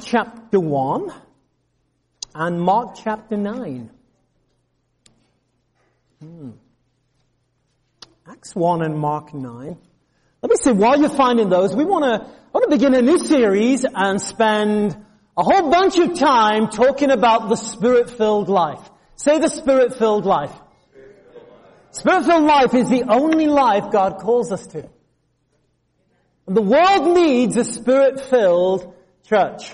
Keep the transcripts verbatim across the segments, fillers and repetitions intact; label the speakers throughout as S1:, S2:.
S1: chapter one and Mark chapter nine. Hmm. Acts one and Mark nine. Let me say, while you're finding those, we want to want to begin a new series and spend a whole bunch of time talking about the Spirit-filled life. Say the Spirit-filled life. Spirit-filled life is the only life God calls us to. The world needs a Spirit-filled church.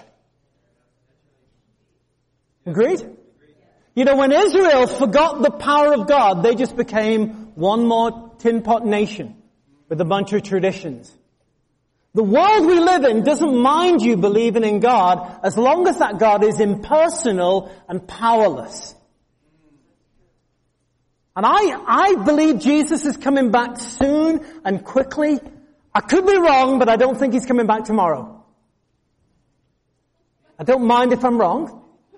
S1: Agreed? You know, when Israel forgot the power of God, they just became one more tin pot nation with a bunch of traditions. The world we live in doesn't mind you believing in God as long as that God is impersonal and powerless. And I, I believe Jesus is coming back soon and quickly. I could be wrong, but I don't think he's coming back tomorrow. I don't mind if I'm wrong.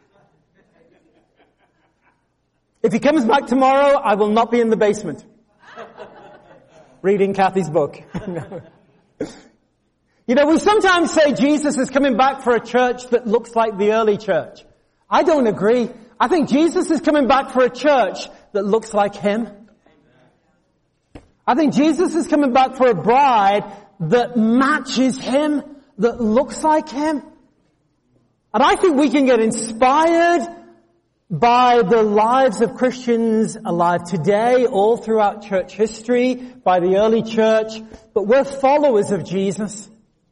S1: If he comes back tomorrow, I will not be in the basement reading Kathy's book. No. You know, we sometimes say Jesus is coming back for a church that looks like the early church. I don't agree. I think Jesus is coming back for a church that looks like him. I think Jesus is coming back for a bride that matches him, that looks like him. And I think we can get inspired by the lives of Christians alive today, all throughout church history, by the early church, but we're followers of Jesus.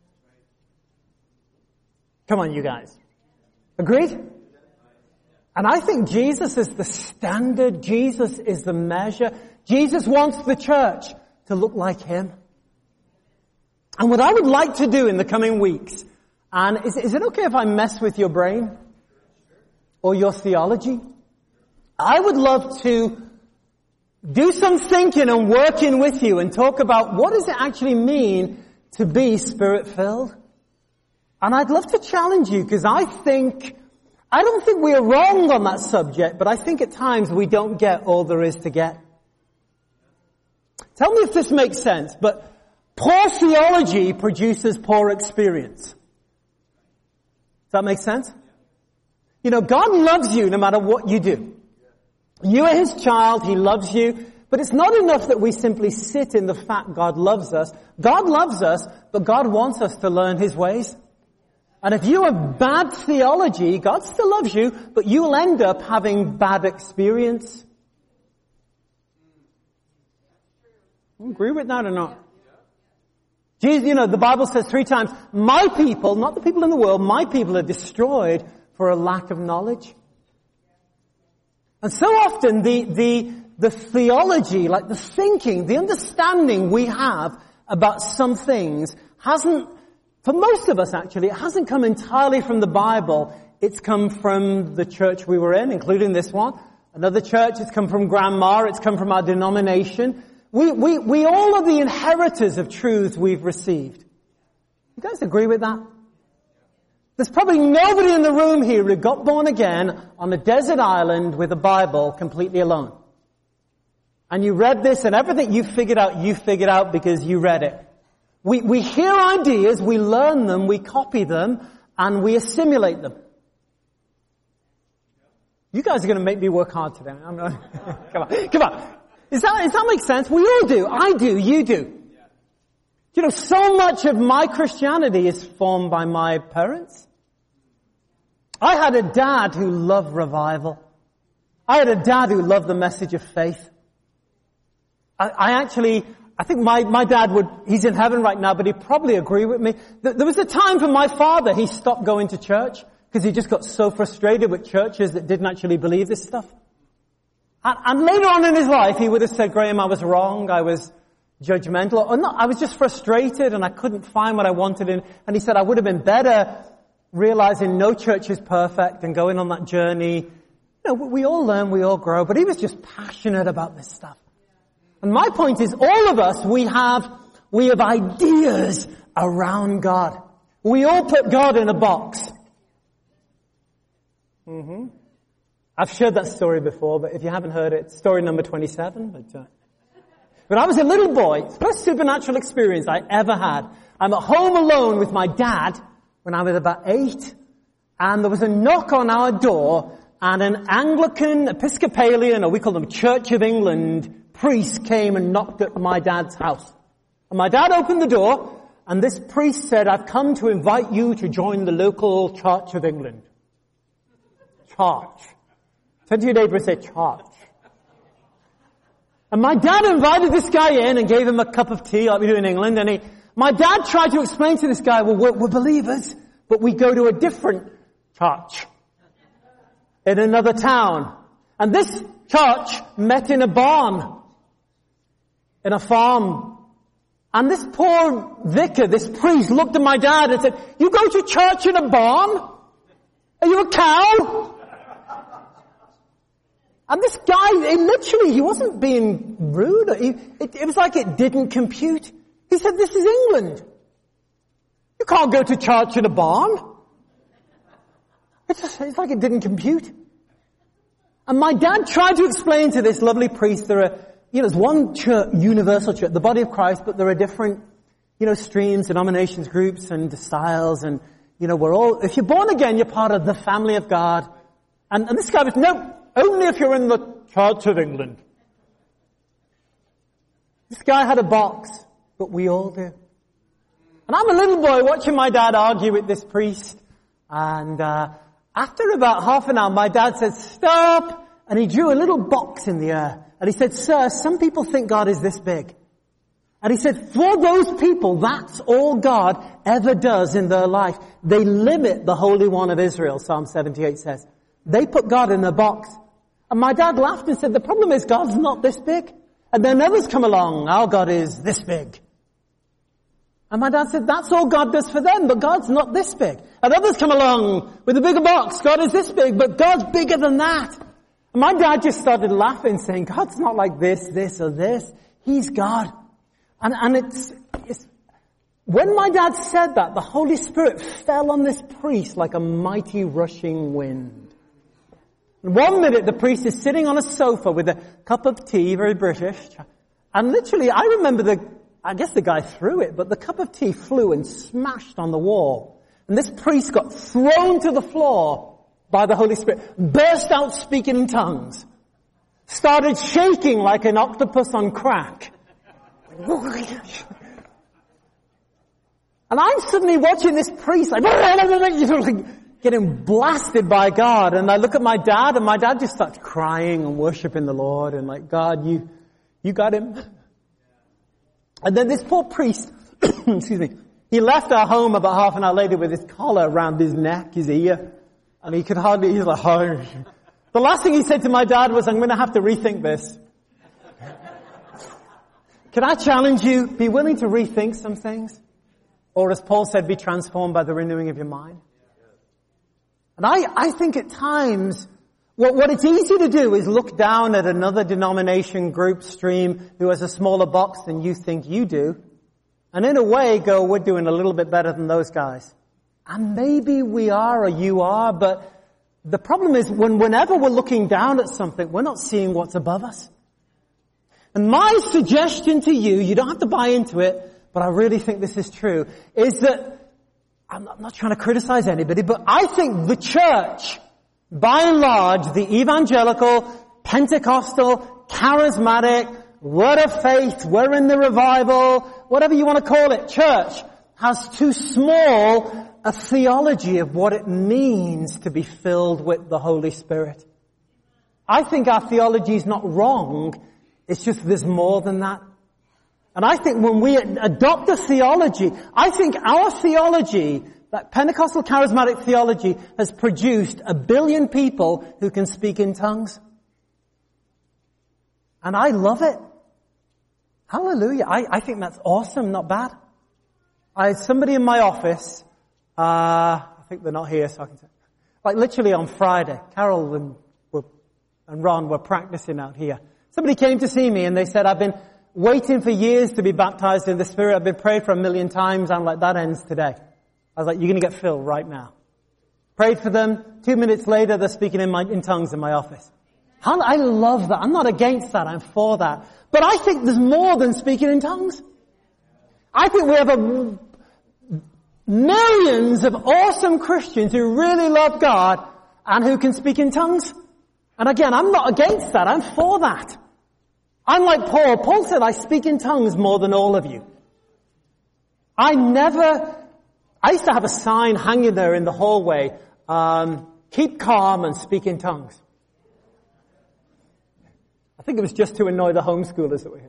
S1: Come on, you guys. Agreed? And I think Jesus is the standard. Jesus is the measure. Jesus wants the church to look like him. And what I would like to do in the coming weeks, and is, is it okay if I mess with your brain? Or your theology? I would love to do some thinking and working with you and talk about what does it actually mean to be Spirit-filled? And I'd love to challenge you because I think, I don't think we are wrong on that subject, but I think at times we don't get all there is to get. Tell me if this makes sense, but poor theology produces poor experience. Does that make sense? You know, God loves you no matter what you do. You are his child, he loves you, but it's not enough that we simply sit in the fact God loves us. God loves us, but God wants us to learn his ways. And if you have bad theology, God still loves you, but you'll end up having bad experience. You agree with that or not? Jesus, you know, the Bible says three times, my people, not the people in the world, my people are destroyed for a lack of knowledge. And so often the, the, the theology, like the thinking, the understanding we have about some things hasn't, for most of us actually, it hasn't come entirely from the Bible. It's come from the church we were in, including this one. Another church, it's come from grandma, it's come from our denomination. We, we, we all are the inheritors of truth we've received. You guys agree with that? There's probably nobody in the room here who got born again on a desert island with a Bible completely alone. And you read this and everything you figured out, you figured out because you read it. We, we hear ideas, we learn them, we copy them, and we assimilate them. You guys are going to make me work hard today. I'm not, come on, come on. Does that, does that make sense? We all do. I do. You do. You know, so much of my Christianity is formed by my parents. I had a dad who loved revival. I had a dad who loved the message of faith. I, I actually, I think my, my dad would, he's in heaven right now, but he'd probably agree with me. There was a time for my father, he stopped going to church because he just got so frustrated with churches that didn't actually believe this stuff. And, and later on in his life, he would have said, Graham, I was wrong. I was judgmental, or not, I was just frustrated and I couldn't find what I wanted in, and he said I would have been better realizing no church is perfect and going on that journey. You know, we all learn, we all grow, but he was just passionate about this stuff. And my point is, all of us, we have, we have ideas around God. We all put God in a box. Mm-hmm. I've shared that story before, but if you haven't heard it, story number twenty-seven, but, uh, When I was a little boy, first supernatural experience I ever had, I'm at home alone with my dad when I was about eight, and there was a knock on our door, and an Anglican, Episcopalian, or we call them Church of England, priest came and knocked at my dad's house. And my dad opened the door, and this priest said, I've come to invite you to join the local Church of England. Church. Turn to your neighbor and say, church. And my dad invited this guy in and gave him a cup of tea like we do in England, and he, my dad tried to explain to this guy, well, we're, we're believers, but we go to a different church in another town. And this church met in a barn, in a farm. And this poor vicar, this priest, looked at my dad and said, you go to church in a barn? Are you a cow? And this guy, it literally, he wasn't being rude. He, it, it was like it didn't compute. He said, this is England. You can't go to church in a barn. It's, just, it's like it didn't compute. And my dad tried to explain to this lovely priest, there are, you know, there's one church, universal church, the body of Christ, but there are different, you know, streams, denominations, groups, and styles, and, you know, we're all, if you're born again, you're part of the family of God. And, and this guy was, no, only if you're in the Church of England. This guy had a box, but we all do. And I'm a little boy watching my dad argue with this priest, and, uh, after about half an hour, my dad said, stop! And he drew a little box in the air. And he said, sir, some people think God is this big. And he said, for those people, that's all God ever does in their life. They limit the Holy One of Israel, Psalm seventy-eight says. They put God in a box. And my dad laughed and said, the problem is God's not this big. And then others come along, our God is this big. And my dad said, that's all God does for them, but God's not this big. And others come along with a bigger box. God is this big, but God's bigger than that. And my dad just started laughing, saying, God's not like this, this, or this. He's God. And, and it's, it's, when my dad said that, the Holy Spirit fell on this priest like a mighty rushing wind. And one minute, the priest is sitting on a sofa with a cup of tea, very British. And literally, I remember the, I guess the guy threw it, but the cup of tea flew and smashed on the wall. And this priest got thrown to the floor by the Holy Spirit, burst out speaking in tongues, started shaking like an octopus on crack. And I'm suddenly watching this priest like, getting blasted by God. And I look at my dad, and my dad just starts crying and worshiping the Lord and like, God, you, you got him. And then this poor priest, excuse me, he left our home about half an hour later with his collar around his neck, his ear, and he could hardly, he's like, oh. The last thing he said to my dad was, I'm going to have to rethink this. Can I challenge you, be willing to rethink some things? Or as Paul said, be transformed by the renewing of your mind. And I, I think at times, what, what it's easy to do is look down at another denomination, group, stream, who has a smaller box than you think you do. And in a way go, we're doing a little bit better than those guys. And maybe we are or you are, but the problem is when whenever we're looking down at something, we're not seeing what's above us. And my suggestion to you, you don't have to buy into it, but I really think this is true, is that, I'm not, I'm not trying to criticize anybody, but I think the church, by and large, the evangelical, Pentecostal, charismatic, word of faith, we're in the revival, whatever you want to call it, church, has too small a theology of what it means to be filled with the Holy Spirit. I think our theology is not wrong, it's just there's more than that. And I think when we adopt a theology, I think our theology, that Pentecostal charismatic theology, has produced a billion people who can speak in tongues. And I love it. Hallelujah. I, I think that's awesome, not bad. I had somebody in my office, uh, I think they're not here, so I can say, like literally on Friday, Carol and, were, and Ron were practicing out here. Somebody came to see me and they said, I've been waiting for years to be baptized in the Spirit. I've been prayed for a million times. I'm like, that ends today. I was like, you're going to get filled right now. Prayed for them. Two minutes later, they're speaking in, my, in tongues in my office. How, I love that. I'm not against that. I'm for that. But I think there's more than speaking in tongues. I think we have a millions of awesome Christians who really love God and who can speak in tongues. And again, I'm not against that. I'm for that. I'm like Paul. Paul said, I speak in tongues more than all of you. I never, I used to have a sign hanging there in the hallway, um, keep calm and speak in tongues. I think it was just to annoy the homeschoolers that were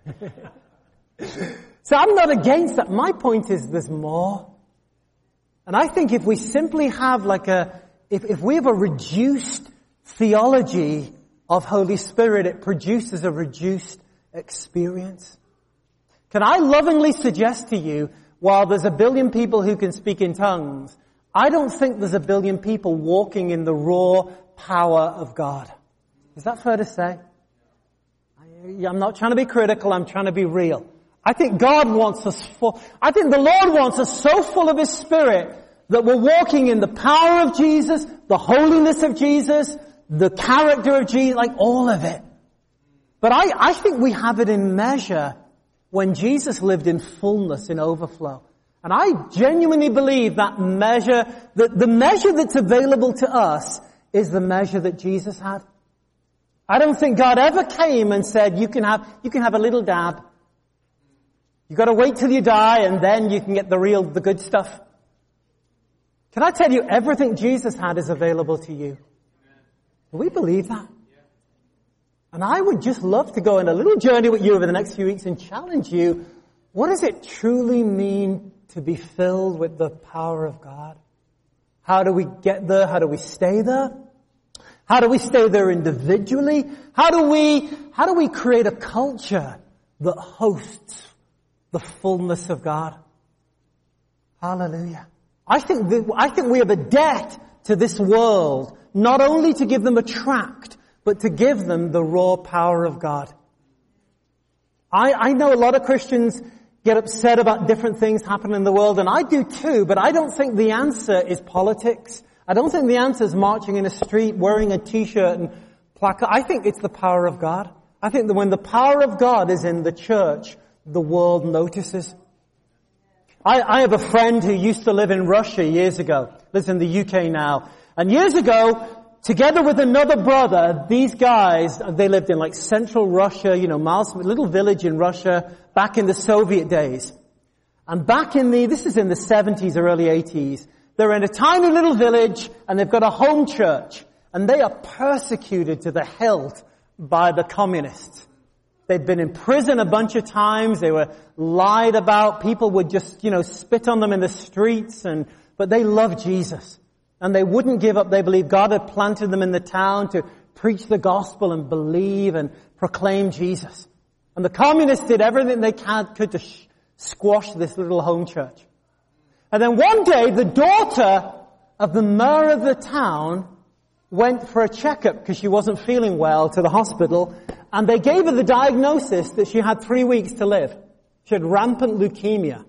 S1: here. So I'm not against that. My point is there's more. And I think if we simply have like a, if, if we have a reduced theology of Holy Spirit, it produces a reduced experience. Can I lovingly suggest to you, while there's a billion people who can speak in tongues, I don't think there's a billion people walking in the raw power of God. Is that fair to say? I'm not trying to be critical, I'm trying to be real. I think God wants us full, I think the Lord wants us so full of His Spirit that we're walking in the power of Jesus, the holiness of Jesus, the character of Jesus, like all of it. But I, I think we have it in measure when Jesus lived in fullness, in overflow. And I genuinely believe that measure, that the measure that's available to us is the measure that Jesus had. I don't think God ever came and said, you can have, you can have a little dab. You've got to wait till you die and then you can get the real, the good stuff. Can I tell you, everything Jesus had is available to you. Do we believe that? And I would just love to go on a little journey with you over the next few weeks and challenge you. What does it truly mean to be filled with the power of God? How do we get there? How do we stay there? How do we stay there individually? How do we, how do we create a culture that hosts the fullness of God? Hallelujah. I think that, I think we have a debt to this world, not only to give them a tract, but to give them the raw power of God. I, I know a lot of Christians get upset about different things happening in the world, and I do too, but I don't think the answer is politics. I don't think the answer is marching in a street, wearing a t-shirt and placard. I think it's the power of God. I think that when the power of God is in the church, the world notices. I, I have a friend who used to live in Russia years ago, lives in the U K now. And years ago, together with another brother, these guys, they lived in like central Russia, you know, miles, a little village in Russia, back in the Soviet days. And back in the, this is in the seventies or early eighties, they're in a tiny little village and they've got a home church. And they are persecuted to the hilt by the communists. They'd been in prison a bunch of times. They were lied about. People would just, you know, spit on them in the streets. And but they loved Jesus. And they wouldn't give up. They believed God had planted them in the town to preach the gospel and believe and proclaim Jesus. And the communists did everything they could to sh- squash this little home church. And then one day, the daughter of the mayor of the town went for a checkup because she wasn't feeling well to the hospital. And they gave her the diagnosis that she had three weeks to live. She had rampant leukemia.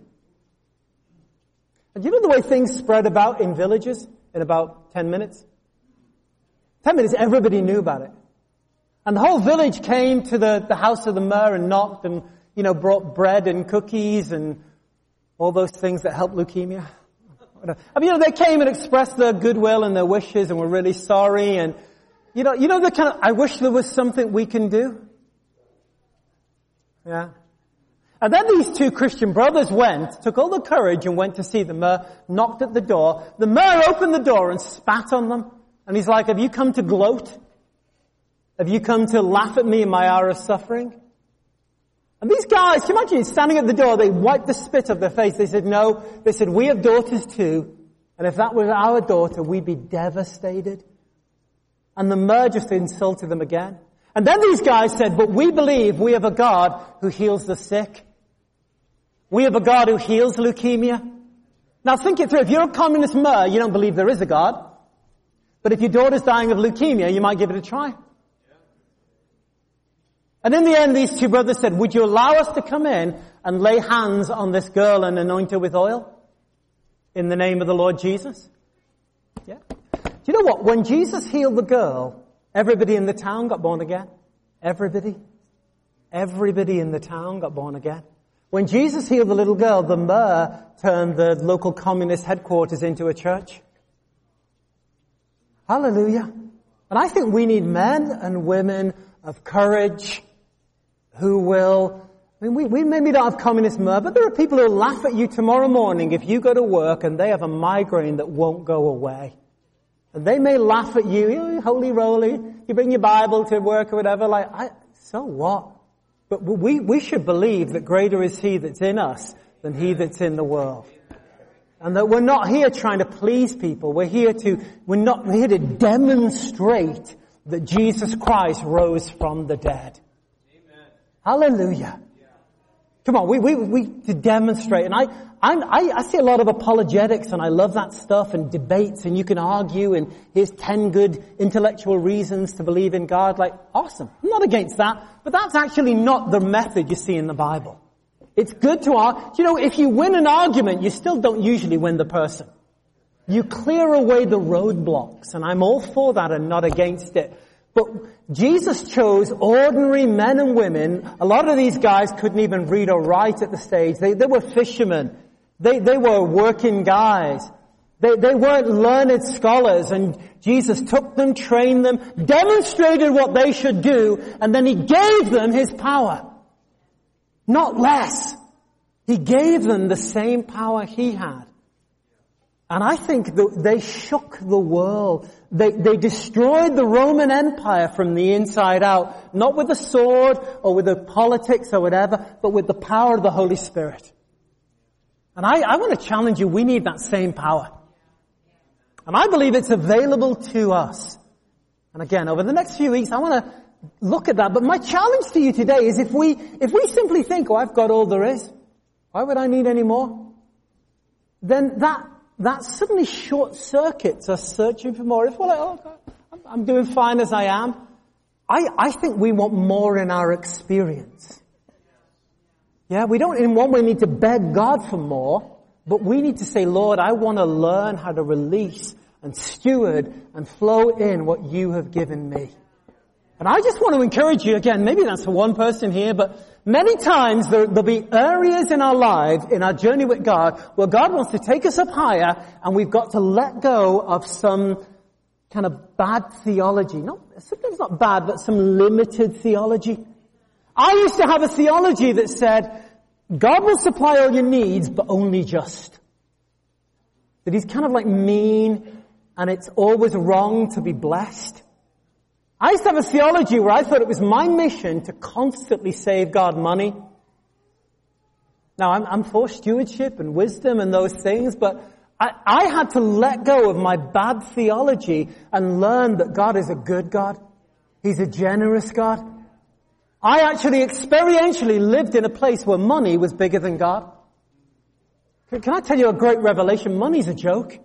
S1: And you know the way things spread about in villages in about ten minutes? Ten minutes, everybody knew about it. And the whole village came to the, the house of the mayor and knocked and, you know, brought bread and cookies and all those things that help leukemia. I mean, you know, they came and expressed their goodwill and their wishes and were really sorry. And, you know, you know the kind of, I wish there was something we can do. Yeah. And then these two Christian brothers went, took all the courage and went to see the mayor, knocked at the door. The mayor opened the door and spat on them. And he's like, have you come to gloat? Have you come to laugh at me in my hour of suffering? And these guys, can you imagine, standing at the door, they wiped the spit off their face. They said, no. They said, we have daughters too. And if that was our daughter, we'd be devastated. And the mayor just insulted them again. And then these guys said, but we believe we have a God who heals the sick. We have a God who heals leukemia. Now think it through. If you're a communist mayor, you don't believe there is a God. But if your daughter's dying of leukemia, you might give it a try. And in the end, these two brothers said, would you allow us to come in and lay hands on this girl and anoint her with oil? In the name of the Lord Jesus? Yeah. Do you know what? When Jesus healed the girl, everybody in the town got born again. Everybody. Everybody in the town got born again. When Jesus healed the little girl, the mayor turned the local communist headquarters into a church. Hallelujah. And I think we need men and women of courage who will, I mean, we, we maybe don't have communist murder, but there are people who will laugh at you tomorrow morning if you go to work and they have a migraine that won't go away. And they may laugh at you, you holy roly, you bring your Bible to work or whatever, like, I, so what? But we, we should believe that greater is He that's in us than he that's in the world. And that we're not here trying to please people. We're here to, we're not we're here to demonstrate that Jesus Christ rose from the dead. Amen. Hallelujah. Yeah. Come on, we, we, we, to demonstrate. And I, I'm, I, I see a lot of apologetics and I love that stuff and debates and you can argue and here's ten good intellectual reasons to believe in God. Like, awesome. I'm not against that. But that's actually not the method you see in the Bible. It's good to argue. You know, if you win an argument, you still don't usually win the person. You clear away the roadblocks, and I'm all for that and not against it. But Jesus chose ordinary men and women. A lot of these guys couldn't even read or write at the stage. They, they were fishermen. They, they were working guys. They, they weren't learned scholars, and Jesus took them, trained them, demonstrated what they should do, and then He gave them His power. Not less. He gave them the same power He had. And I think that they shook the world. They, they destroyed the Roman Empire from the inside out. Not with the sword or with the politics or whatever, but with the power of the Holy Spirit. And I, I want to challenge you, we need that same power. And I believe it's available to us. And again, over the next few weeks, I want to look at that. But my challenge to you today is if we, if we simply think, oh, I've got all there is, why would I need any more? Then that, that suddenly short circuits us searching for more. If we're like, oh, God, I'm, I'm doing fine as I am. I, I think we want more in our experience. Yeah, we don't in one way need to beg God for more, but we need to say, Lord, I want to learn how to release and steward and flow in what you have given me. And I just want to encourage you again, maybe that's for one person here, but many times there, there'll be areas in our lives, in our journey with God, where God wants to take us up higher and we've got to let go of some kind of bad theology. Not, sometimes not bad, but some limited theology. I used to have a theology that said, God will supply all your needs, but only just. That He's kind of like mean and it's always wrong to be blessed. I used to have a theology where I thought it was my mission to constantly save God money. Now, I'm, I'm for stewardship and wisdom and those things, but I, I had to let go of my bad theology and learn that God is a good God. He's a generous God. I actually experientially lived in a place where money was bigger than God. Can, can I tell you a great revelation? Money's a joke.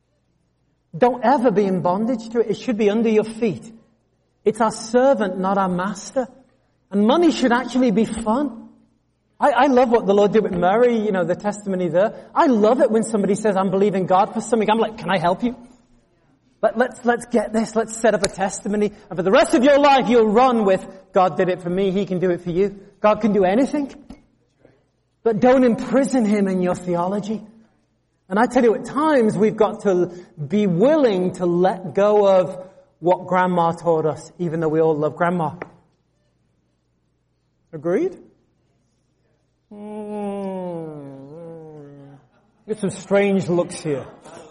S1: Don't ever be in bondage to it. It should be under your feet. It's our servant, not our master. And money should actually be fun. I, I love what the Lord did with Mary, you know, the testimony there. I love it when somebody says, I'm believing God for something. I'm like, can I help you? Let, let's, let's get this. Let's set up a testimony. And for the rest of your life, you'll run with, God did it for me. He can do it for you. God can do anything. But don't imprison Him in your theology. And I tell you, at times, we've got to be willing to let go of what Grandma taught us, even though we all love Grandma. Agreed? Mm. Get some strange looks here.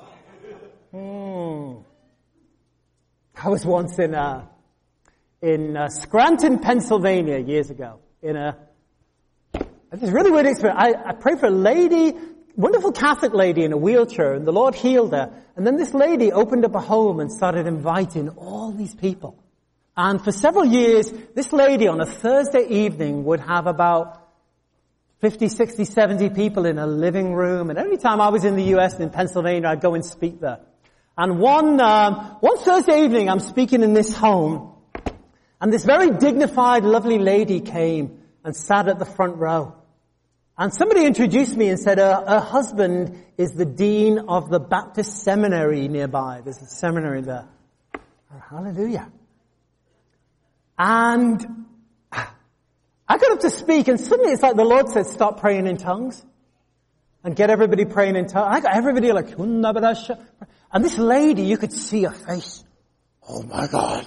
S1: Mm. I was once in uh, in uh, Scranton, Pennsylvania, years ago. In a this really weird experience. I, I prayed for a lady, wonderful Catholic lady in a wheelchair, and the Lord healed her. And then this lady opened up a home and started inviting all these people. And for several years, this lady on a Thursday evening would have about fifty, sixty, seventy people in a living room. And every time I was in the U S and in Pennsylvania, I'd go and speak there. And one, um, one Thursday evening, I'm speaking in this home. And this very dignified, lovely lady came and sat at the front row. And somebody introduced me and said her, her husband is the dean of the Baptist seminary nearby. There's a seminary there. Oh, hallelujah. And I got up to speak, and suddenly it's like the Lord said, stop praying in tongues. And get everybody praying in tongues. I got everybody like, and this lady, you could see her face. Oh my God.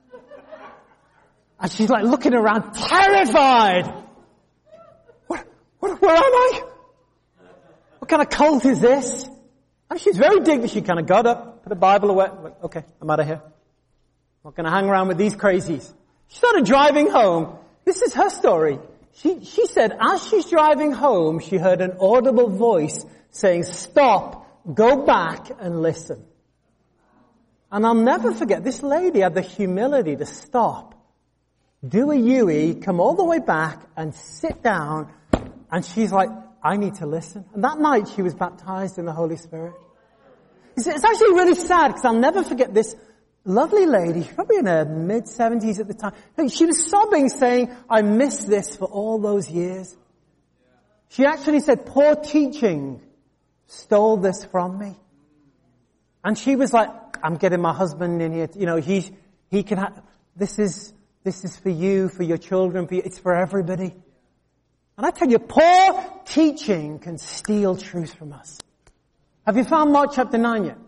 S1: And she's like looking around, terrified. What, what, where am I? What kind of cult is this? And she's very dignified. She kind of got up, put the Bible away. Like, okay, I'm out of here. Not going to hang around with these crazies. She started driving home. This is her story. She, she said, as she's driving home, she heard an audible voice saying, stop, go back and listen. And I'll never forget, this lady had the humility to stop, do a U-E, come all the way back and sit down. And she's like, I need to listen. And that night she was baptized in the Holy Spirit. It's, it's actually really sad because I'll never forget this lovely lady, probably in her mid-seventies at the time. She was sobbing saying, I missed this for all those years. She actually said, poor teaching stole this from me. And she was like, I'm getting my husband in here. You know, he, he can have, this is, this is for you, for your children, for you. It's for everybody. And I tell you, poor teaching can steal truth from us. Have you found Mark chapter nine yet?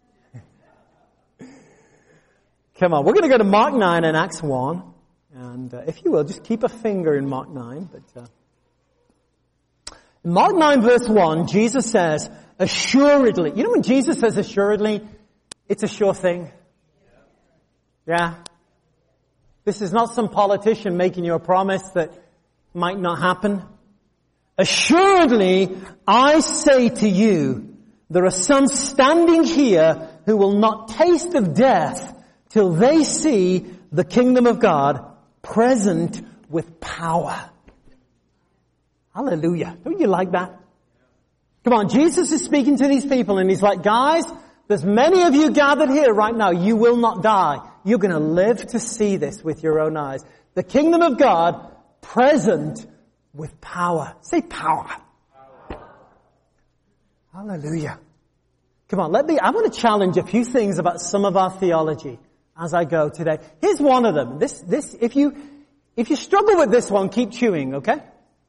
S1: Come on, we're going to go to Mark nine and Acts one. And uh, if you will, just keep a finger in Mark nine. But uh, in Mark nine verse one, Jesus says, assuredly. You know when Jesus says assuredly, it's a sure thing. Yeah. This is not some politician making you a promise that might not happen. Assuredly, I say to you, there are some standing here who will not taste of death till they see the kingdom of God present with power. Hallelujah. Don't you like that? Come on, Jesus is speaking to these people and he's like, guys, there's many of you gathered here right now. You will not die. You're going to live to see this with your own eyes. The kingdom of God present with power. Say power. Power. Hallelujah. Come on, let me, I want to challenge a few things about some of our theology as I go today. Here's one of them. This, this, if you, if you struggle with this one, keep chewing, okay?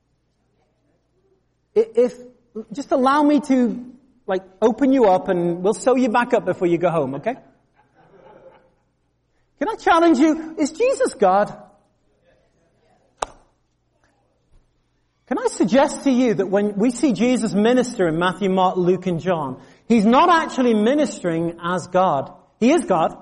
S1: If, just allow me to, like, open you up and we'll sew you back up before you go home, okay? Can I challenge you? Is Jesus God? Can I suggest to you that when we see Jesus minister in Matthew, Mark, Luke, and John, he's not actually ministering as God. He is God.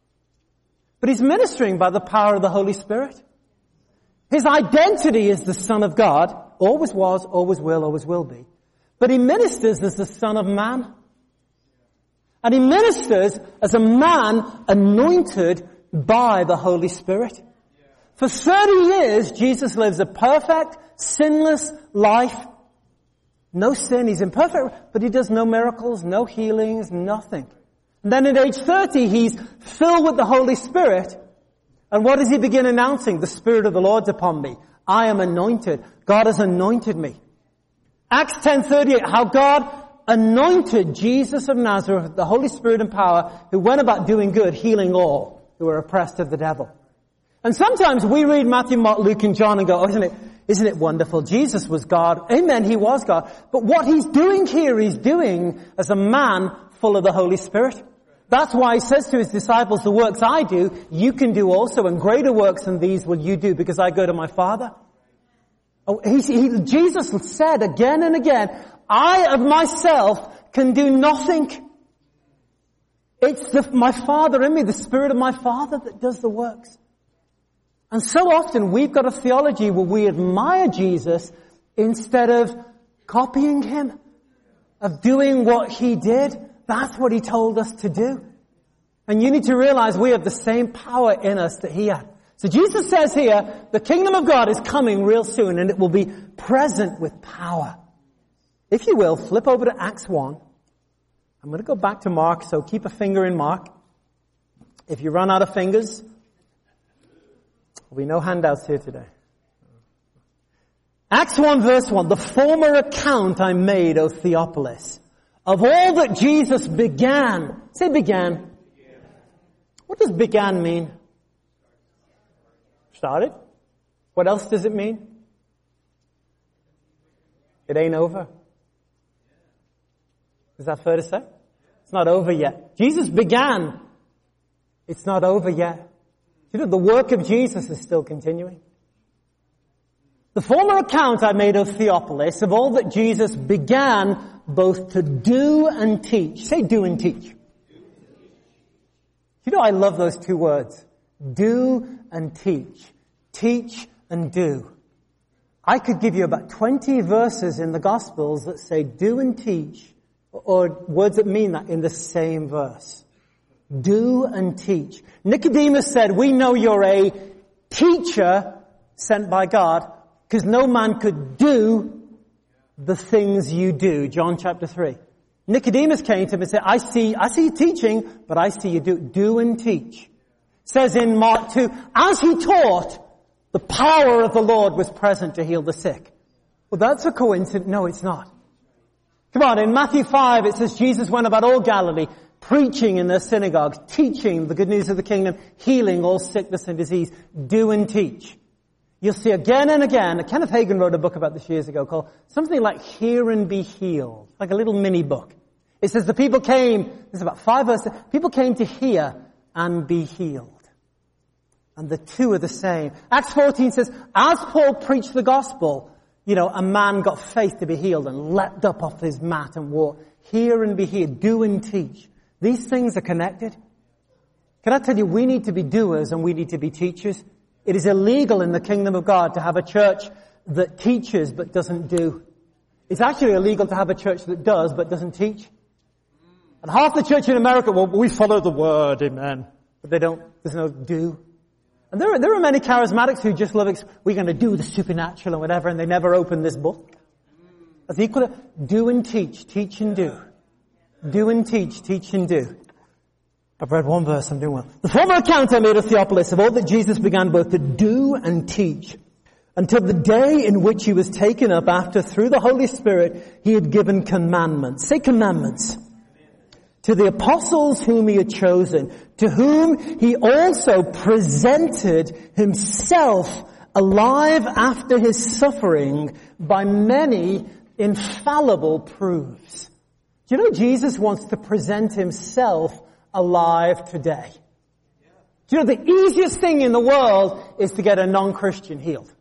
S1: But he's ministering by the power of the Holy Spirit. His identity is the Son of God. Always was, always will, always will be. But he ministers as the Son of Man. And he ministers as a man anointed by the Holy Spirit. For thirty years, Jesus lives a perfect, sinless life. No sin. He's imperfect, but he does no miracles, no healings, nothing. And then at age thirty, he's filled with the Holy Spirit. And what does he begin announcing? The Spirit of the Lord's upon me. I am anointed. God has anointed me. Acts ten thirty-eight, how God anointed Jesus of Nazareth with the Holy Spirit and power, who went about doing good, healing all who were oppressed of the devil. And sometimes we read Matthew, Mark, Luke, and John and go, oh, isn't it, isn't it wonderful? Jesus was God. Amen, he was God. But what he's doing here, he's doing as a man full of the Holy Spirit. That's why he says to his disciples, the works I do, you can do also, and greater works than these will you do, because I go to my Father. Oh, he, he, Jesus said again and again, I of myself can do nothing. It's the, my Father in me, the Spirit of my Father that does the works. And so often we've got a theology where we admire Jesus instead of copying him, of doing what he did. That's what he told us to do. And you need to realize we have the same power in us that he had. So Jesus says here, the kingdom of God is coming real soon and it will be present with power. If you will, flip over to Acts one. I'm going to go back to Mark, so keep a finger in Mark. If you run out of fingers, there'll be no handouts here today. Acts one verse one, the former account I made, O Theophilus, of all that Jesus began. Say began. What does began mean? Started. What else does it mean? It ain't over. Is that fair to say? It's not over yet. Jesus began. It's not over yet. You know, the work of Jesus is still continuing. The former account I made of Theophilus, of all that Jesus began both to do and teach. Say do and teach. You know, I love those two words. Do and teach. Teach and do. I could give you about twenty verses in the Gospels that say do and teach, or words that mean that in the same verse. Do and teach. Nicodemus said, we know you're a teacher sent by God, because no man could do the things you do. John chapter three. Nicodemus came to him and said, I see, I see you teaching, but I see you do, do and teach. Says in Mark two, as he taught, the power of the Lord was present to heal the sick. Well, that's a coincidence. No, it's not. Come on, in Matthew five, it says Jesus went about all Galilee, preaching in their synagogues, teaching the good news of the kingdom, healing all sickness and disease. Do and teach. You'll see again and again, Kenneth Hagin wrote a book about this years ago called something like Hear and Be Healed, like a little mini book. It says the people came, there's about five verses, people came to hear and be healed. And the two are the same. Acts fourteen says, as Paul preached the gospel, you know, a man got faith to be healed and leapt up off his mat and walked. Hear and be healed. Do and teach. These things are connected. Can I tell you, we need to be doers and we need to be teachers. It is illegal in the kingdom of God to have a church that teaches but doesn't do. It's actually illegal to have a church that does but doesn't teach. And half the church in America, well, we follow the word, amen. But they don't, there's no do. And there are, there are many charismatics who just love, we're going to do the supernatural and whatever, and they never open this book. That's equal to do and teach, teach and do. Do and teach, teach and do. I've read one verse, I'm doing well. The former account I made of Theophilus of all that Jesus began both to do and teach, until the day in which he was taken up after, through the Holy Spirit, he had given commandments. Say commandments. To the apostles whom he had chosen, to whom he also presented himself alive after his suffering by many infallible proofs. Do you know Jesus wants to present himself alive today? Do you know the easiest thing in the world is to get a non-Christian healed?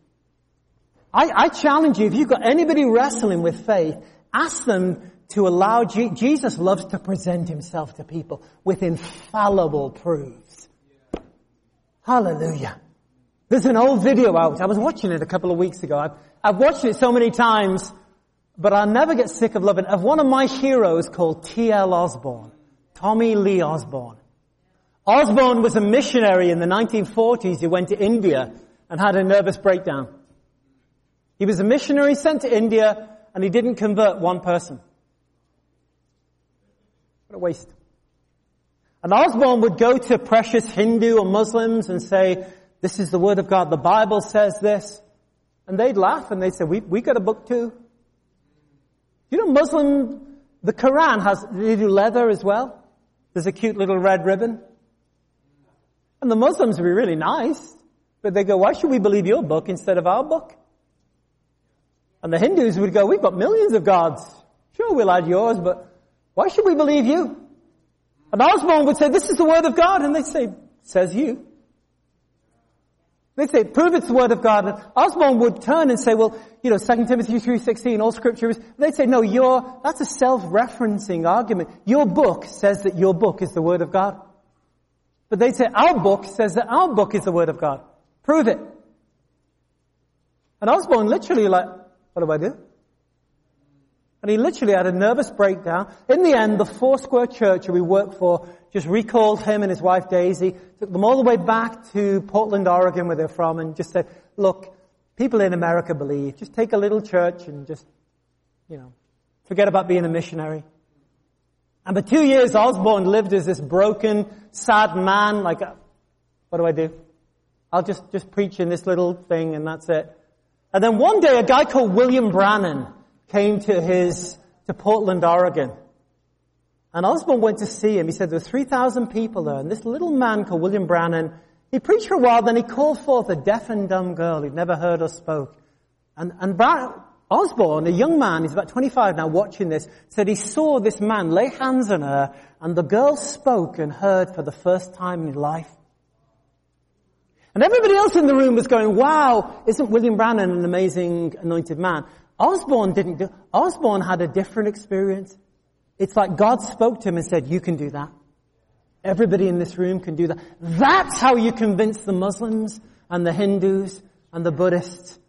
S1: I, I challenge you, if you've got anybody wrestling with faith, ask them to allow, Je- Jesus loves to present himself to people with infallible proofs. Hallelujah. There's an old video out. I was watching it a couple of weeks ago. I've, I've watched it so many times, but I'll never get sick of loving it. Of one of my heroes called T L Osborne. Tommy Lee Osborne. Osborne was a missionary in the nineteen forties who went to India and had a nervous breakdown. He was a missionary sent to India and he didn't convert one person. What a waste. And Osborne would go to precious Hindu or Muslims and say, this is the word of God, the Bible says this. And they'd laugh and they'd say, we, we got a book too. You know, Muslim, the Quran has, they do leather as well. There's a cute little red ribbon. And the Muslims would be really nice, but they go, why should we believe your book instead of our book? And the Hindus would go, we've got millions of gods. Sure, we'll add yours, but why should we believe you? And Osborne would say, this is the word of God. And they'd say, says you. They'd say, prove it's the word of God. And Osborne would turn and say, well, you know, Second Timothy three sixteen, all scripture is. They'd say, no, your, that's a self-referencing argument. Your book says that your book is the word of God. But they'd say, our book says that our book is the word of God. Prove it. And Osborne literally like, what do I do? And he literally had a nervous breakdown. In the end, the Foursquare Church we worked for just recalled him and his wife Daisy, took them all the way back to Portland, Oregon, where they're from, and just said, look, people in America believe. Just take a little church and just, you know, forget about being a missionary. And for two years, Osborne lived as this broken, sad man, like, what do I do? I'll just, just preach in this little thing and that's it. And then one day, a guy called William Brannan came to his, to Portland, Oregon. And Osborne went to see him. He said there were three thousand people there. And this little man called William Brannan, He preached for a while, then he called forth a deaf and dumb girl who'd never heard or spoke. And, and Brian Osborne, a young man, he's about twenty-five now, watching this, said he saw this man lay hands on her, and the girl spoke and heard for the first time in life. And everybody else in the room was going, wow, isn't William Branham an amazing anointed man? Osborne didn't do, Osborne had a different experience. It's like God spoke to him and said, you can do that. Everybody in this room can do that. That's how you convince the Muslims and the Hindus and the Buddhists.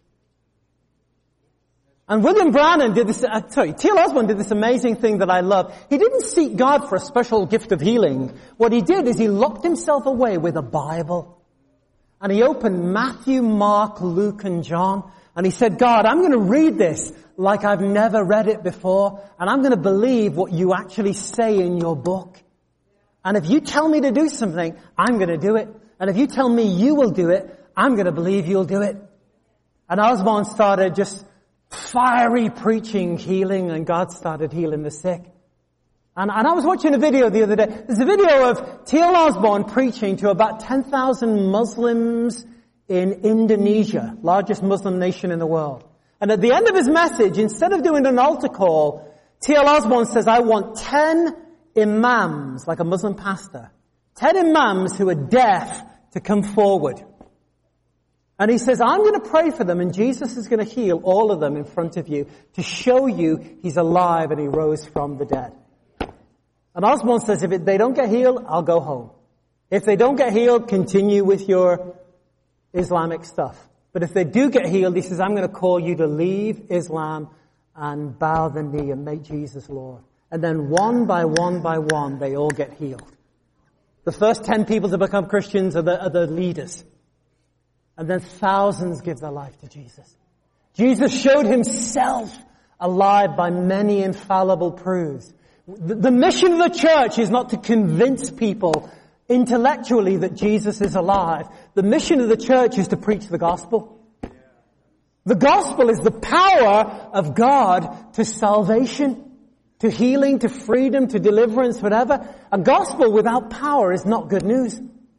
S1: And William Branham did this, uh, sorry, T L Osborne did this amazing thing that I love. He didn't seek God for a special gift of healing. What he did is he locked himself away with a Bible. And he opened Matthew, Mark, Luke, and John. And he said, God, I'm going to read this like I've never read it before. And I'm going to believe what you actually say in your book. And if you tell me to do something, I'm going to do it. And if you tell me you will do it, I'm going to believe you'll do it. And Osborne started just fiery preaching, healing, and God started healing the sick. And, and I was watching a video the other day. There's a video of T L Osborne preaching to about ten thousand Muslims in Indonesia, largest Muslim nation in the world. And at the end of his message, instead of doing an altar call, T L Osborne says, I want ten imams, like a Muslim pastor, ten imams who are deaf to come forward. And he says, I'm going to pray for them, and Jesus is going to heal all of them in front of you to show you he's alive and he rose from the dead. And Osborne says, if it, they don't get healed, I'll go home. If they don't get healed, continue with your Islamic stuff. But if they do get healed, he says, I'm going to call you to leave Islam and bow the knee and make Jesus Lord. And then one by one by one, they all get healed. The first ten people to become Christians are the, are the leaders. And then thousands give their life to Jesus. Jesus showed himself alive by many infallible proofs. The, the mission of the church is not to convince people intellectually that Jesus is alive. The mission of the church is to preach the gospel. The gospel is the power of God to salvation, to healing, to freedom, to deliverance, whatever. A gospel without power is not good news.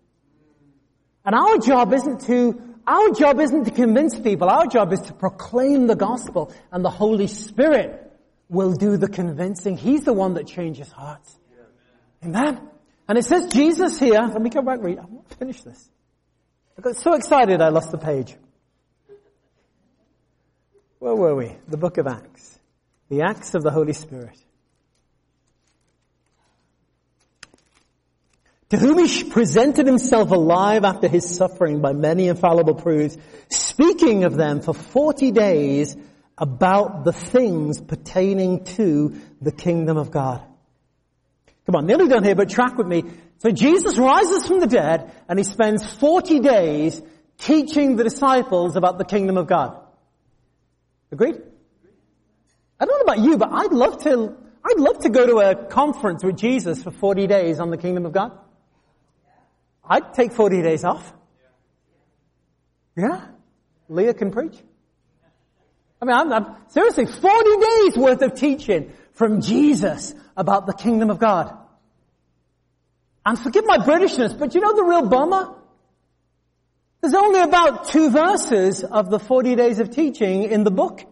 S1: And our job isn't to Our job isn't to convince people. Our job is to proclaim the gospel, and the Holy Spirit will do the convincing. He's the one that changes hearts. Amen. And it says Jesus here. Let me go back and read. I want to finish this. I got so excited I lost the page. Where were we? The book of Acts. The Acts of the Holy Spirit. To whom he presented himself alive after his suffering by many infallible proofs, speaking of them for forty days about the things pertaining to the kingdom of God. Come on, nearly done here, but track with me. So Jesus rises from the dead, and he spends forty days teaching the disciples about the kingdom of God. Agreed? I don't know about you, but I'd love to, I'd love to go to a conference with Jesus for forty days on the kingdom of God. I'd take forty days off. Yeah. Leah can preach. I mean, I'm, I'm seriously, forty days worth of teaching from Jesus about the kingdom of God. And forgive my Britishness, but you know the real bummer? There's only about two verses of the forty days of teaching in the book.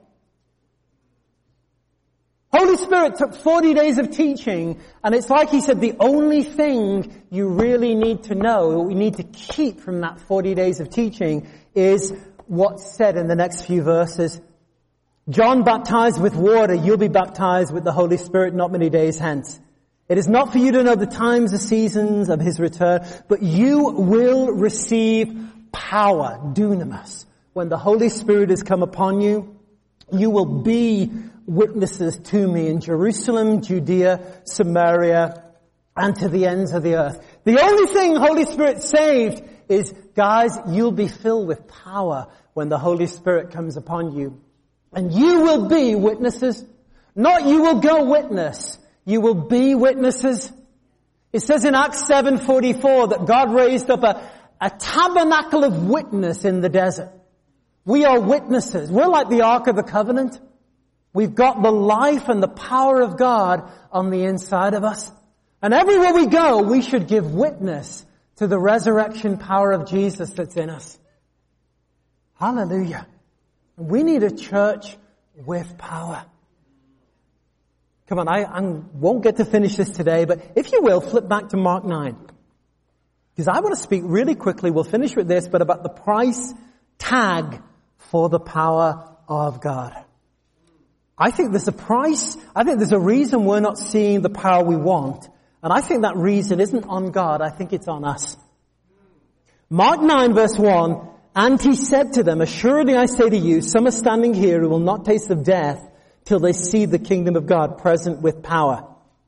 S1: Holy Spirit took forty days of teaching, and it's like he said, the only thing you really need to know, what we need to keep from that forty days of teaching, is what's said in the next few verses. John baptized with water, you'll be baptized with the Holy Spirit not many days hence. It is not for you to know the times, the seasons of his return, but you will receive power, dunamis. When the Holy Spirit has come upon you, you will be witnesses to me in Jerusalem, Judea, Samaria, and to the ends of the earth. The only thing Holy Spirit saved is, guys, you'll be filled with power when the Holy Spirit comes upon you. And you will be witnesses. Not you will go witness. You will be witnesses. It says in Acts seven forty-four that God raised up a, a tabernacle of witness in the desert. We are witnesses. We're like the Ark of the Covenant. We've got the life and the power of God on the inside of us. And everywhere we go, we should give witness to the resurrection power of Jesus that's in us. Hallelujah. We need a church with power. Come on, I, I won't get to finish this today, but if you will, flip back to Mark nine. Because I want to speak really quickly, we'll finish with this, but about the price tag for the power of God. I think there's a price, I think there's a reason we're not seeing the power we want. And I think that reason isn't on God, I think it's on us. Mark nine verse one, and he said to them, assuredly I say to you, some are standing here who will not taste of death till they see the kingdom of God present with power.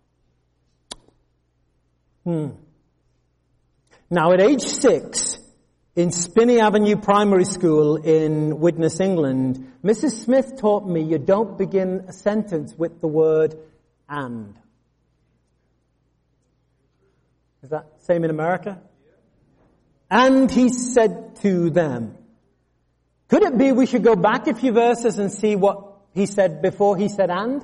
S1: Hmm. Now at age six, in Spinney Avenue Primary School in Widnes, England, Missus Smith taught me you don't begin a sentence with the word and. Is that same in America? And he said to them. Could it be we should go back a few verses and see what he said before he said and?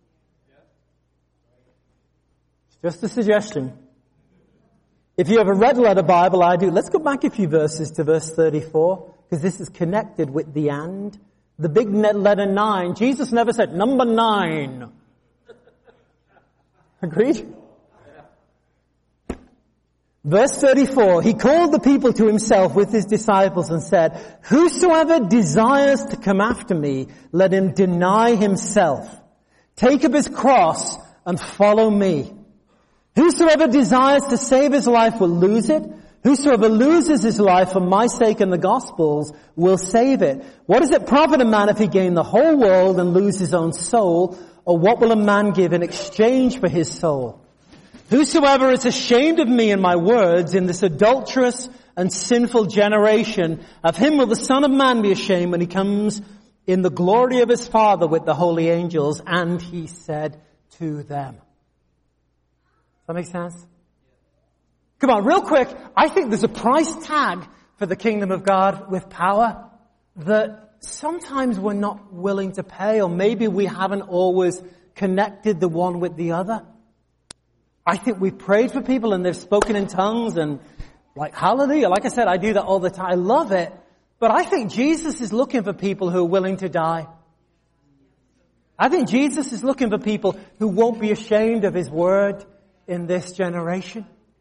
S1: It's just a suggestion. If you have a red letter Bible, I do. Let's go back a few verses to verse thirty-four, because this is connected with the and. The big letter nine. Jesus never said number nine. Agreed? Verse thirty-four, he called the people to himself with his disciples and said, whosoever desires to come after me, let him deny himself, take up his cross and follow me. Whosoever desires to save his life will lose it. Whosoever loses his life for my sake and the gospel's will save it. What does it profit a man if he gain the whole world and lose his own soul? Or what will a man give in exchange for his soul? Whosoever is ashamed of me and my words in this adulterous and sinful generation, of him will the Son of Man be ashamed when he comes in the glory of his Father with the holy angels. And he said to them. Does that make sense? Come on, real quick. I think there's a price tag for the kingdom of God with power that sometimes we're not willing to pay, or maybe we haven't always connected the one with the other. I think we prayed for people and they've spoken in tongues and like hallelujah. Like I said, I do that all the time. I love it. But I think Jesus is looking for people who are willing to die. I think Jesus is looking for people who won't be ashamed of his word in this generation.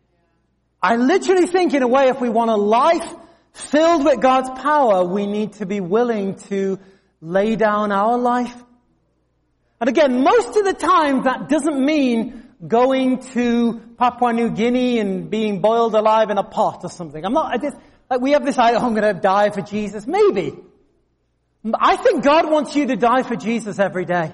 S1: I literally think in a way, if we want a life filled with God's power, we need to be willing to lay down our life. And again, most of the time that doesn't mean going to Papua New Guinea and being boiled alive in a pot or something. I'm not, I just, like we have this idea, oh, I'm going to die for Jesus. Maybe. I think God wants you to die for Jesus every day.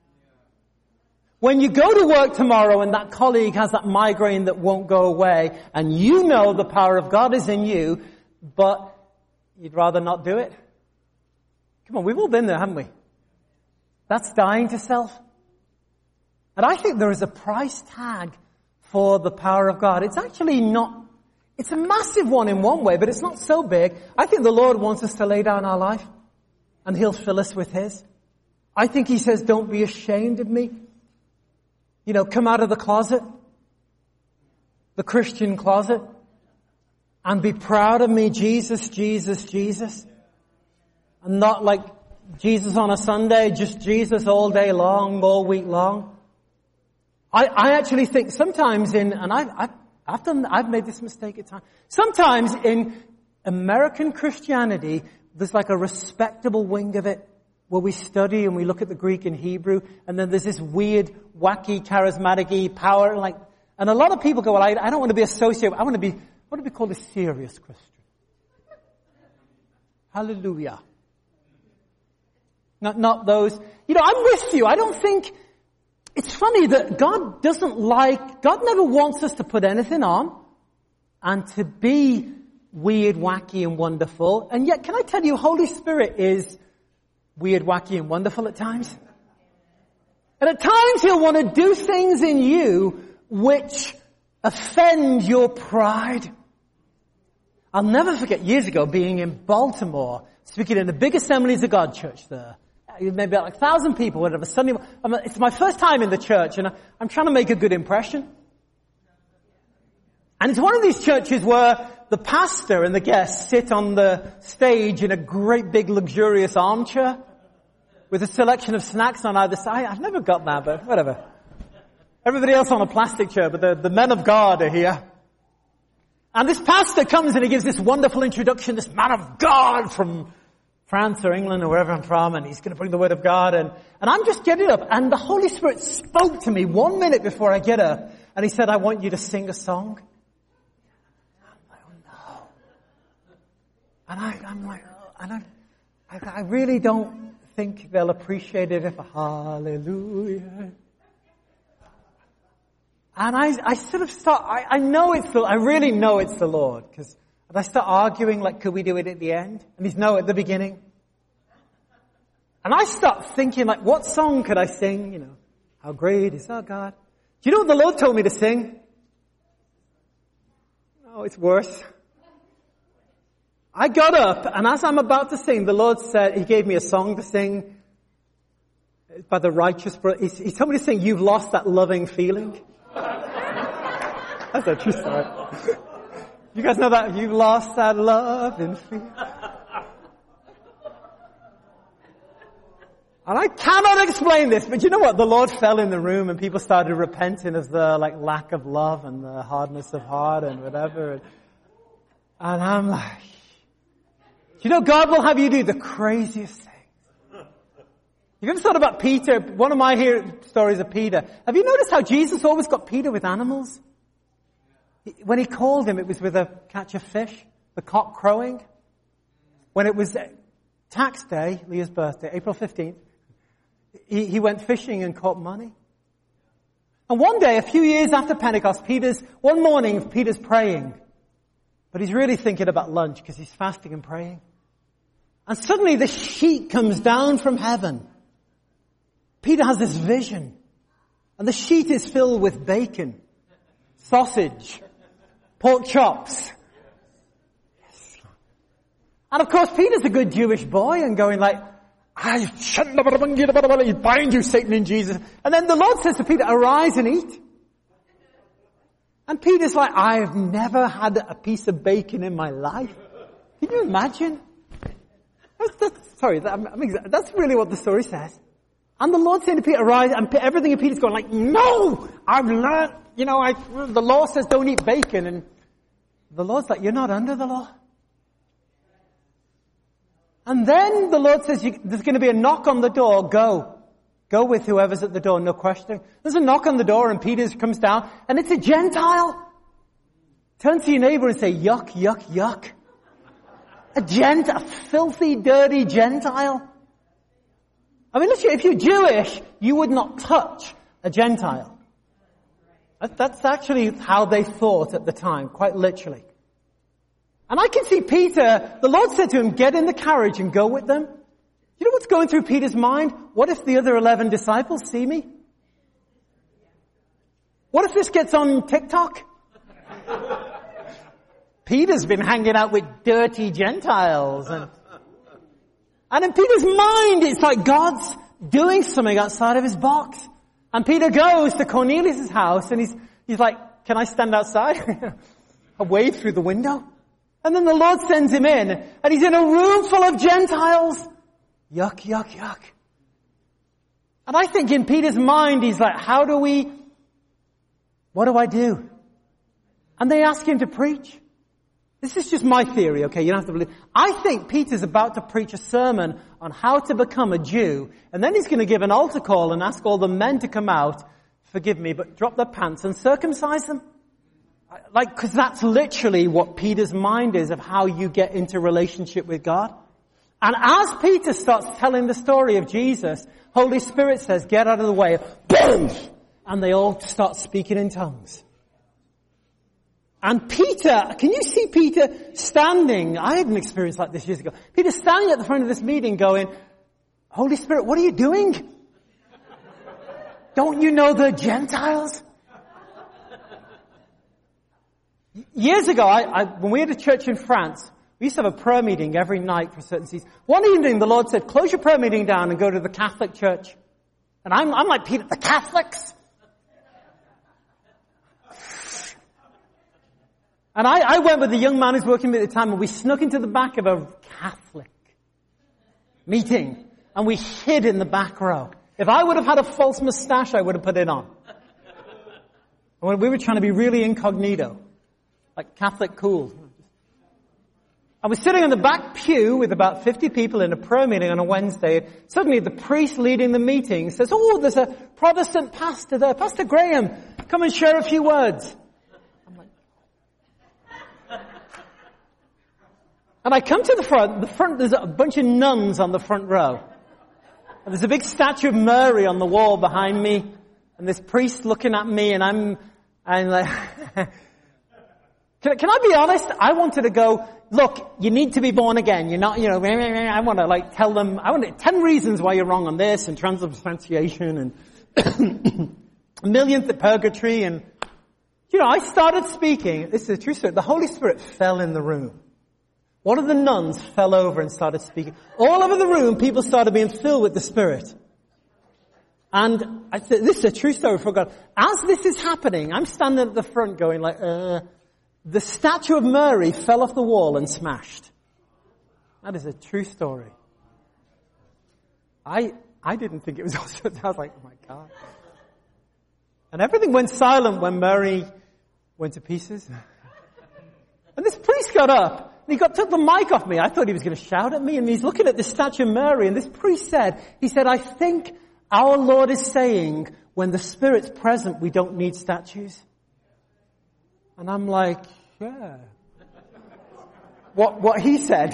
S1: When you go to work tomorrow and that colleague has that migraine that won't go away and you know the power of God is in you, but you'd rather not do it. Come on, we've all been there, haven't we? That's dying to self. And I think there is a price tag for the power of God. It's actually not, it's a massive one in one way, but it's not so big. I think the Lord wants us to lay down our life and he'll fill us with his. I think he says, don't be ashamed of me. You know, come out of the closet, the Christian closet, and be proud of me, Jesus, Jesus, Jesus. And not like Jesus on a Sunday, just Jesus all day long, all week long. I, I actually think sometimes in, and I've, I've, I've done, I've made this mistake at times. Sometimes in American Christianity, there's like a respectable wing of it where we study and we look at the Greek and Hebrew, and then there's this weird, wacky, charismatic-y power, like, and a lot of people go, well, I, I don't want to be associated, I want to be, I want to be called a serious Christian. Hallelujah. Not, not those, you know, I'm with you. I don't think, it's funny that God doesn't like, God never wants us to put anything on and to be weird, wacky, and wonderful. And yet, can I tell you, Holy Spirit is weird, wacky, and wonderful at times. And at times He'll want to do things in you which offend your pride. I'll never forget years ago being in Baltimore, speaking in the big Assemblies of God church there. Maybe like a thousand people, whatever. Sunday, it's my first time in the church, and I'm trying to make a good impression. And it's one of these churches where the pastor and the guests sit on the stage in a great big luxurious armchair with a selection of snacks on either side. I've never got that, but whatever. Everybody else on a plastic chair, but the, the men of God are here. And this pastor comes and he gives this wonderful introduction, this man of God from France or England or wherever I'm from, and he's going to bring the word of God. And, and I'm just getting up, and the Holy Spirit spoke to me one minute before I get up, and he said, I want you to sing a song. I'm like, oh no. And I, I'm like, oh, and I, I, I really don't think they'll appreciate it if hallelujah. And I, I sort of start, I, I know it's the, I really know it's the Lord, because I start arguing like, could we do it at the end? And he's no at the beginning. And I start thinking like, what song could I sing? You know, how great is our God? Do you know what the Lord told me to sing? Oh, it's worse. I got up, and as I'm about to sing, the Lord said, he gave me a song to sing by the righteous brother. He, he told me to sing, You've Lost That Loving Feeling. That's a true story. You guys know that? You've lost that love and fear. And I cannot explain this, but you know what? The Lord fell in the room and people started repenting of the like lack of love and the hardness of heart and whatever. And, and I'm like, you know, God will have you do the craziest things. You've ever thought about Peter? One of my here stories of Peter. Have you noticed how Jesus always got Peter with animals? When he called him, it was with a catch of fish, the cock crowing. When it was tax day, Leah's birthday, April fifteenth, he, he went fishing and caught money. And one day, a few years after Pentecost, Peter's, one morning, Peter's praying. But he's really thinking about lunch because he's fasting and praying. And suddenly the sheet comes down from heaven. Peter has this vision. And the sheet is filled with bacon, sausage, pork chops. Yes. And of course, Peter's a good Jewish boy and going like, I bind you, Satan, in Jesus. And then the Lord says to Peter, arise and eat. And Peter's like, I've never had a piece of bacon in my life. Can you imagine? That's, that's, sorry, that, I'm, I'm, that's really what the story says. And the Lord saying to Peter, arise, and everything in Peter's going like, no, I've learned, you know, I, the law says don't eat bacon. And the Lord's like, you're not under the law. And then the Lord says, you, there's going to be a knock on the door, go. Go with whoever's at the door, no questioning. There's a knock on the door and Peter comes down, and it's a Gentile. Turn to your neighbor and say, yuck, yuck, yuck. A gent, a filthy, dirty Gentile. I mean, listen, if you're Jewish, you would not touch a Gentile. That's actually how they thought at the time, quite literally. And I can see Peter, the Lord said to him, get in the carriage and go with them. You know what's going through Peter's mind? What if the other eleven disciples see me? What if this gets on TikTok? Peter's been hanging out with dirty Gentiles. And, and in Peter's mind, it's like God's doing something outside of his box. And Peter goes to Cornelius' house and he's, he's like, can I stand outside? I wave through the window. And then the Lord sends him in and he's in a room full of Gentiles. Yuck, yuck, yuck. And I think in Peter's mind, he's like, how do we, what do I do? And they ask him to preach. This is just my theory, okay? You don't have to believe. I think Peter's about to preach a sermon on how to become a Jew. And then he's going to give an altar call and ask all the men to come out, forgive me, but drop their pants and circumcise them. Like, because that's literally what Peter's mind is of how you get into relationship with God. And as Peter starts telling the story of Jesus, Holy Spirit says, get out of the way. Boom! And they all start speaking in tongues. And Peter, can you see Peter standing? I had an experience like this years ago. Peter standing at the front of this meeting going, Holy Spirit, what are you doing? Don't you know the Gentiles? Years ago, I, I, when we had a church in France, we used to have a prayer meeting every night for certain seasons. One evening, the Lord said, close your prayer meeting down and go to the Catholic church. And I'm, I'm like, Peter, the Catholics? And I, I went with the young man who's working with me at the time, and we snuck into the back of a Catholic meeting, and we hid in the back row. If I would have had a false mustache, I would have put it on. And we were trying to be really incognito, like Catholic cool. I was sitting in the back pew with about fifty people in a prayer meeting on a Wednesday. Suddenly the priest leading the meeting says, oh, there's a Protestant pastor there. Pastor Graham, come and share a few words. I'm like, and I come to the front. The front, there's a bunch of nuns on the front row. And there's a big statue of Mary on the wall behind me. And this priest looking at me, and I'm, I'm like, can, can I be honest? I wanted to go, look, you need to be born again. You're not, you know, I want to like tell them, I want to, ten reasons why you're wrong on this, and transubstantiation, and a millionth at purgatory, and, you know, I started speaking. This is a true story. The Holy Spirit fell in the room. One of the nuns fell over and started speaking. All over the room, people started being filled with the Spirit. And I said, this is a true story for God. As this is happening, I'm standing at the front going like, uh, the statue of Mary fell off the wall and smashed. That is a true story. I, I didn't think it was also, I was like, oh my God. And everything went silent when Mary went to pieces. And this priest got up. And he got, took the mic off me. I thought he was going to shout at me. And he's looking at this statue of Mary. And this priest said, he said, I think our Lord is saying, when the Spirit's present, we don't need statues. And I'm like, yeah. What, what he said.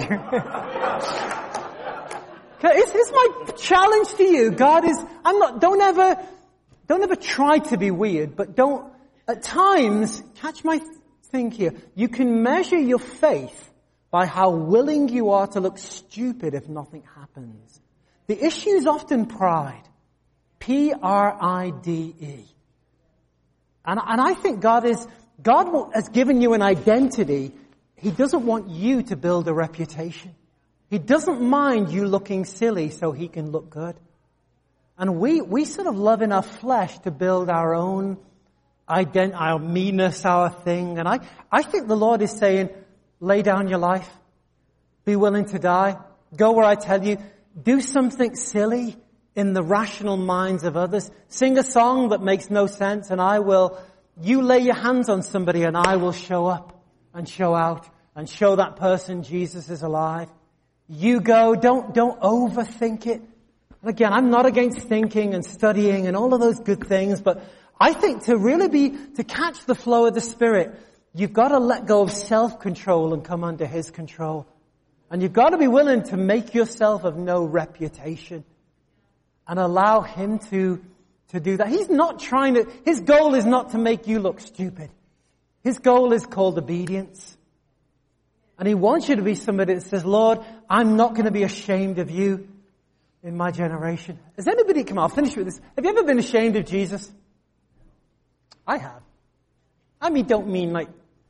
S1: It's, it's my challenge to you. God is, I'm not, don't ever, don't ever try to be weird, but don't, at times, catch my thing here. You can measure your faith by how willing you are to look stupid if nothing happens. The issue is often pride. P R I D E. And, and I think God is, God has given you an identity. He doesn't want you to build a reputation. He doesn't mind you looking silly so he can look good. And we, we sort of love in our flesh to build our own ident, our meanness, our thing. And I, I think the Lord is saying, lay down your life. Be willing to die. Go where I tell you. Do something silly in the rational minds of others. Sing a song that makes no sense, and I will, you lay your hands on somebody and I will show up and show out and show that person Jesus is alive. You go, don't, don't overthink it. And again, I'm not against thinking and studying and all of those good things, but I think to really be, to catch the flow of the Spirit, you've got to let go of self-control and come under His control. And you've got to be willing to make yourself of no reputation and allow Him to, to do that. He's not trying to, His goal is not to make you look stupid. His goal is called obedience. And He wants you to be somebody that says, Lord, I'm not going to be ashamed of you in my generation. Has anybody, come on, I'll finish with this. Have you ever been ashamed of Jesus? I have. I mean, don't mean like,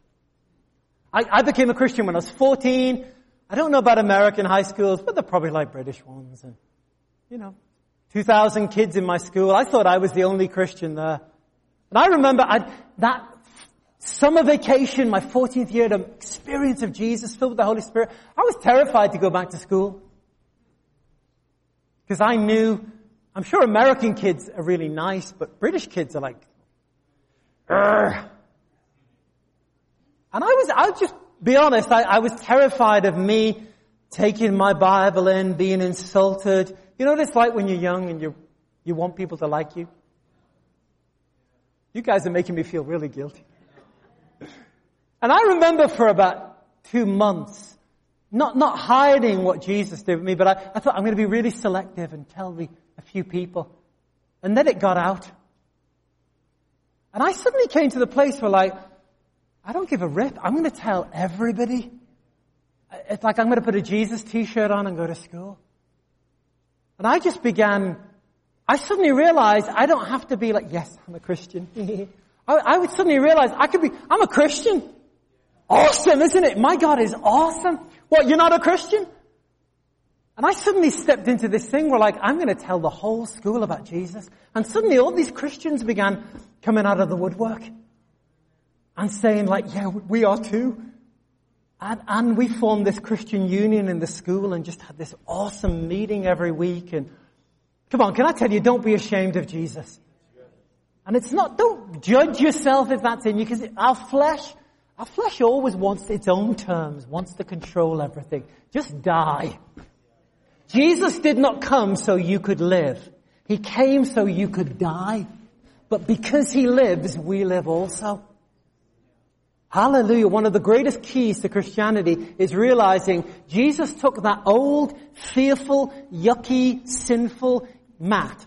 S1: I, I became a Christian when I was fourteen. I don't know about American high schools, but they're probably like British ones. And, you know, two thousand kids in my school. I thought I was the only Christian there. And I remember I, that summer vacation, my fourteenth year, the experience of Jesus filled with the Holy Spirit. I was terrified to go back to school. Because I knew, I'm sure American kids are really nice, but British kids are like, Urgh. And I was, I'll just be honest, I, I was terrified of me taking my Bible in, being insulted. You know what it's like when you're young and you, you want people to like you? You guys are making me feel really guilty. And I remember for about two months, not, not hiding what Jesus did with me, but I, I thought I'm going to be really selective and tell the, a few people. And then it got out. And I suddenly came to the place where like, I don't give a rip. I'm going to tell everybody. It's like I'm going to put a Jesus t-shirt on and go to school. And I just began, I suddenly realized I don't have to be like, yes, I'm a Christian. I, I would suddenly realize I could be, I'm a Christian. Awesome, isn't it? My God is awesome. What, you're not a Christian? And I suddenly stepped into this thing where like, I'm going to tell the whole school about Jesus. And suddenly all these Christians began coming out of the woodwork. and saying like, yeah, we are too. And, and we formed this Christian union in the school and just had this awesome meeting every week. And come on, can I tell you, don't be ashamed of Jesus. And it's not, don't judge yourself if that's in you, because our flesh, our flesh always wants its own terms, wants to control everything. Just die. Jesus did not come so you could live. He came so you could die. But because he lives, we live also. Hallelujah. One of the greatest keys to Christianity is realizing Jesus took that old, fearful, yucky, sinful Matt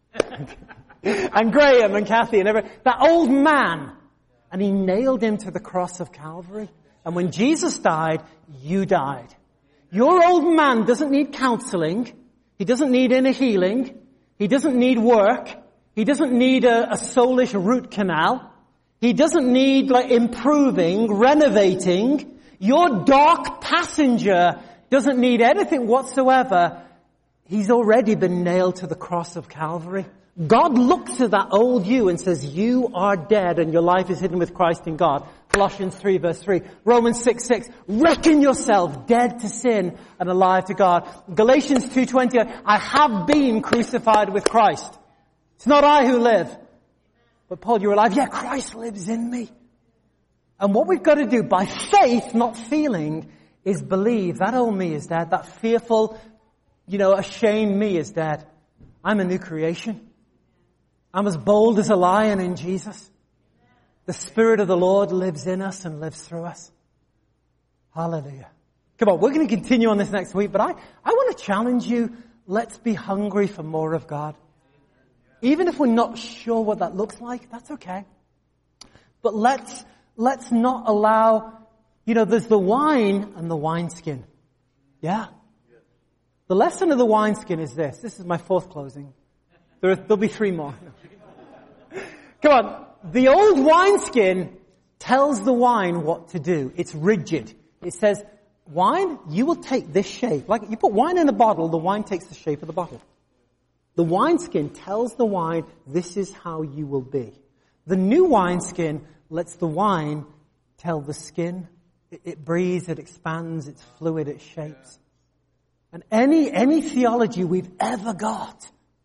S1: and Graham and Kathy and everyone, that old man, and he nailed him to the cross of Calvary. And when Jesus died, you died. Your old man doesn't need counseling. He doesn't need inner healing. He doesn't need work. He doesn't need a, a soulish root canal. He doesn't need like improving, renovating. Your dark passenger doesn't need anything whatsoever. He's already been nailed to the cross of Calvary. God looks at that old you and says, you are dead and your life is hidden with Christ in God. Colossians three verse three. Romans six six. Reckon yourself dead to sin and alive to God. Galatians two twenty. I have been crucified with Christ. It's not I who live. But Paul, you're alive. Yeah, Christ lives in me. And what we've got to do by faith, not feeling, is believe that old me is dead. That fearful, you know, ashamed me is dead. I'm a new creation. I'm as bold as a lion in Jesus. The Spirit of the Lord lives in us and lives through us. Hallelujah. Come on, we're going to continue on this next week, but I, I want to challenge you. Let's be hungry for more of God. Even if we're not sure what that looks like, that's okay. But let's, let's not allow, you know, there's the wine and the wineskin. Yeah. The lesson of the wineskin is this. This is my fourth closing. There, there'll be three more. Come on. The old wineskin tells the wine what to do. It's rigid. It says, wine, you will take this shape. Like you put wine in a bottle, the wine takes the shape of the bottle. The wineskin tells the wine, this is how you will be. The new wineskin lets the wine tell the skin. It, it breathes, it expands, it's fluid, it shapes. And any, any theology we've ever got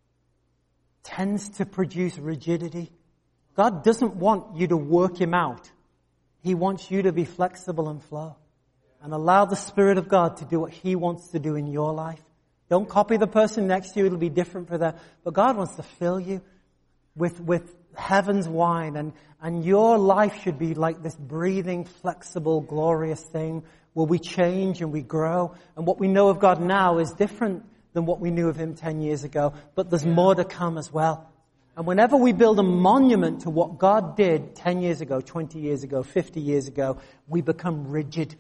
S1: tends to produce rigidity. God doesn't want you to work him out. He wants you to be flexible and flow. And allow the Spirit of God to do what he wants to do in your life. Don't copy the person next to you. It'll be different for them. But God wants to fill you with, with heaven's wine. And, and your life should be like this breathing, flexible, glorious thing where we change and we grow. And what we know of God now is different than what we knew of him ten years ago. But there's more to come as well. And whenever we build a monument to what God did ten years ago, twenty years ago, fifty years ago, we become rigid.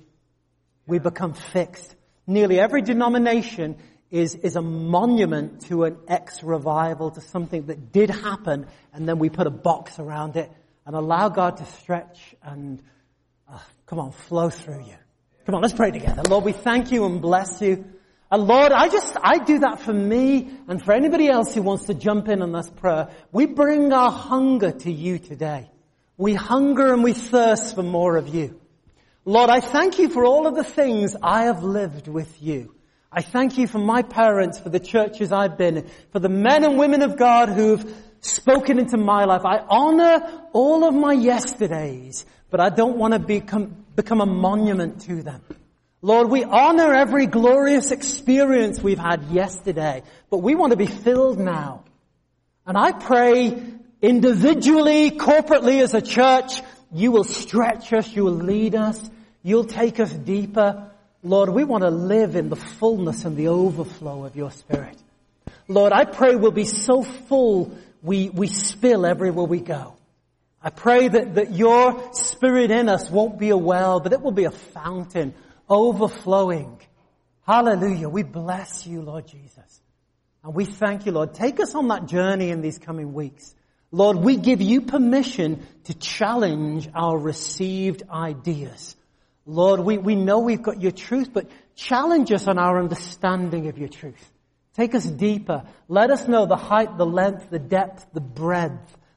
S1: We become fixed. Nearly every denomination is, is a monument to an ex-revival, to something that did happen, and then we put a box around it and allow God to stretch and, uh, come on, flow through you. Come on, let's pray together. Lord, we thank you and bless you. And Lord, I just, I do that for me and for anybody else who wants to jump in on this prayer. We bring our hunger to you today. We hunger and we thirst for more of you. Lord, I thank you for all of the things I have lived with you. I thank you for my parents, for the churches I've been in, for the men and women of God who've spoken into my life. I honor all of my yesterdays, but I don't want to become, become a monument to them. Lord, we honor every glorious experience we've had yesterday, but we want to be filled now. And I pray individually, corporately as a church, you will stretch us, you will lead us, you'll take us deeper. Lord, we want to live in the fullness and the overflow of your Spirit. Lord, I pray we'll be so full we, we spill everywhere we go. I pray that, that your Spirit in us won't be a well, but it will be a fountain overflowing. Hallelujah. We bless you, Lord Jesus. And we thank you, Lord. Take us on that journey in these coming weeks. Lord, we give you permission to challenge our received ideas. Lord, we, we know we've got your truth, but challenge us on our understanding of your truth. Take us deeper. Let us know the height, the length, the depth, the breadth,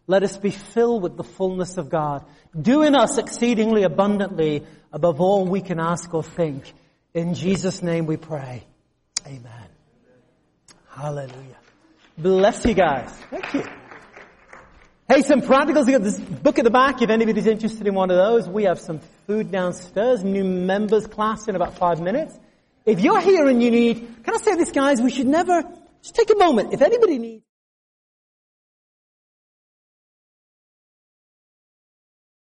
S1: Let us be filled with the fullness of God. Do in us exceedingly abundantly above all we can ask or think. In Jesus' name we pray. Amen. Hallelujah. Bless you guys. Thank you. Hey, some practicals. You got this book at the back. If anybody's interested in one of those, we have some food downstairs. New members class in about five minutes. If you're here and you need, can I say this, guys? We should never, just take a moment. If anybody needs